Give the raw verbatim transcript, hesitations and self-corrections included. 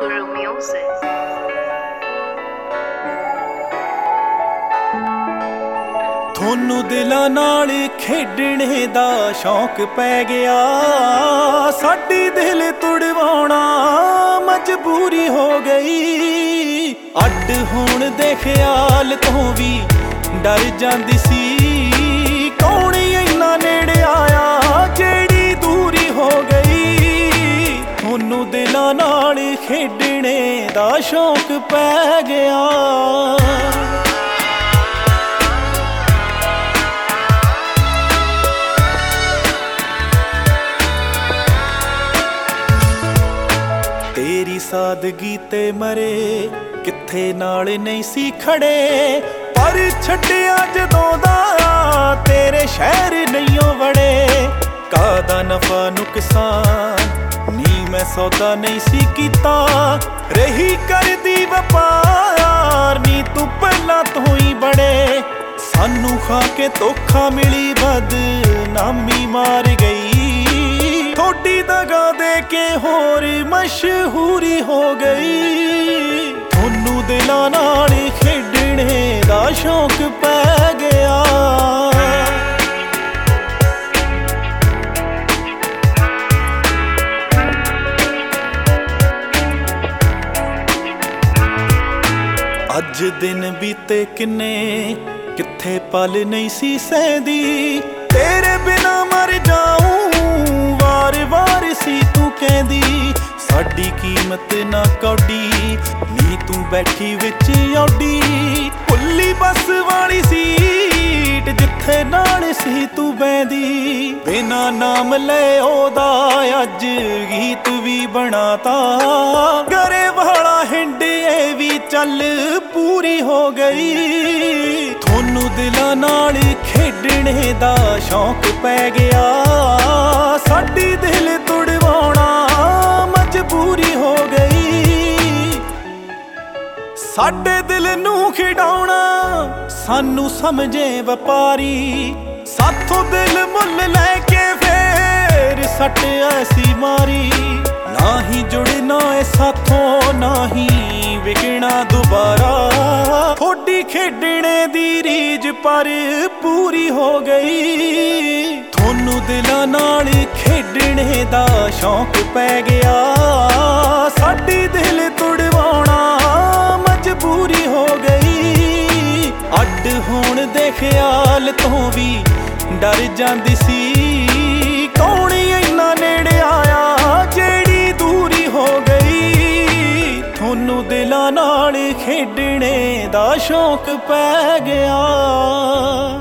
Guru Music। ਥੋਨੂੰ ਦਿਲਾਂ ਨਾਲ ਖੇਡਣੇ ਦਾ ਸ਼ੌਂਕ ਪੈ ਗਿਆ, ਸਾਡੀ ਦਿਲ ਤੁੜਵਾਉਣਾ ਮਜਬੂਰੀ ਹੋ ਗਈ। ਅੱਡ ਹੋਣ ਦੇ ਖਿਆਲ ਤੋਂ ਵੀ ਡਰ ਜਾਂਦੀ ਸੀ, ਕੌਣ ਇੰਨਾ ਨੇੜੇ ਆਇਆ ਜਿਹੜੀ ਦੂਰੀ ਹੋ ਗਈ। ਥੋਨੂੰ ਦਿਲਾਂ ਨਾਲ ਖੇਡਣੇ ਦਾ ਸ਼ੌਂਕ ਪੈ ਗਿਆ। ਤੇਰੀ ਸਾਦਗੀ ਤੇ ਮਰੇ ਕਿੱਥੇ ਨਾਲ ਨਹੀਂ ਸੀ ਖੜੇ, ਪਰ ਛੱਡਿਆ ਜਦੋਂ ਦਾ ਤੇਰੇ ਸ਼ਹਿਰ ਨਹੀਂਓ ਵੜੇ। ਕਾਹਦਾ ਨਫਾ ਨੁਕਸਾਨ ਨੀ ਮੈਂ ਸੌਦਾ ਨਹੀਂ ਸੀ ਕੀਤਾ, ਰਹੀ ਕਰਦੀ ਵਪਾਰ ਨੀ ਤੂੰ ਪਹਿਲਾਂ ਤੋਂ ਹੀ ਬੜੇ। ਸਾਨੂੰ ਖਾ ਕੇ ਧੋਖਾ ਮਿਲੀ ਬਦਨਾਮੀ ਮਾਰ ਗਈ, ਥੋੜੀ ਦਗਾ ਦੇ ਕੇ ਹੋਰ ਮਸ਼ਹੂਰੀ ਹੋ ਗਈ। ਥੋਨੂੰ ਦਿਲਾਂ ਨਾਲ ਖੇਡਣੇ ਦਾ ਸ਼ੌਂਕ ਪੈ ਗਿਆ। ਅੱਜ ਦਿਨ ਬੀਤੇ ਕਿੰਨੇ, ਕਿੱਥੇ ਪਲ ਨਹੀਂ ਸੀ ਸਹਿੰਦੀ, ਤੇਰੇ ਬਿਨਾ ਮਰ ਜਾਊਂ ਵਾਰ ਵਾਰ ਸੀ ਤੂੰ ਕਹਿੰਦੀ। ਸਾਡੀ ਕੀਮਤ ਨਾ ਕੌਡੀ ਨੀ ਤੂੰ ਬੈਠੀ ਵਿੱਚ ਔਡੀ, ਭੁੱਲੀ ਬੱਸ ਵਾਲੀ ਸੀਟ ਜਿੱਥੇ ਨਾਲ ਸੀ ਤੂੰ ਬਹਿੰਦੀ। ਬਿਨਾ ਨਾਮ ਲੈ ਉਹਦਾ ਅੱਜ ਗੀਤ ਵੀ ਬਣਾਤਾ, ਗਰੇ ਵਾਲਾ ਹਿੰਡ ਇਹ ਵੀ ਚੱਲ ਪੂਰੀ ਹੋ ਗਈ। ਥੋਨੂੰ ਦਿਲਾਂ ਨਾਲ ਖੇਡਣੇ ਦਾ ਸ਼ੌਂਕ ਪੈ ਗਿਆ, ਸਾਡੀ ਦਿਲ ਤੁੜਵਾਉਣਾ ਮਜਬੂਰੀ ਹੋ ਗਈ। ਸਾਡੇ ਦਿਲ ਨੂੰ ਖਿਡਾਉਣਾ ਸਾਨੂੰ ਸਮਝੇ ਵਪਾਰੀ, ਸਾਥੋਂ ਦਿਲ ਮੁੱਲ ਲੈ ਕੇ ਫੇਰ ਸੱਟਿਆ ਸੀ ਮਾਰੀ। ਨਾ ਹੀ ਜੁੜਨਾ ਏ ਸਾਥੋਂ ਨਾ ਹੀ ਵਿਕਣਾ ਦੁਬਾਰਾ, ਥੋੜੀ ਖੇਡਣੇ ਦੀ ਰੀਝ ਪਰ ਪੂਰੀ ਹੋ ਗਈ। ਥੋਨੂੰ ਦਿਲਾਂ ਨਾਲ ਖੇਡਣੇ ਦਾ ਸ਼ੌਂਕ ਪੈ ਗਿਆ, ਸਾਡੀ ਦਿਲ ਤੁੜਵਾਉਣਾ ਮਜਬੂਰੀ ਹੋ ਗਈ। ਅੱਡ ਹੋਣ ਦੇ ਖਿਆਲ ਤੋਂ ਵੀ ਡਰ ਜਾਂਦੀ ਸੀ, ਕੌਣ ਇੰਨਾ ਨੇੜੇ ਆਇਆ ਜਿਹੜੀ ਦੂਰੀ ਹੋ ਗਈ। ਥੋਨੂੰ ਦਿਲਾਂ ਨਾਲ ਖੇਡਣੇ ਦਾ ਸ਼ੌਂਕ ਪੈ ਗਿਆ।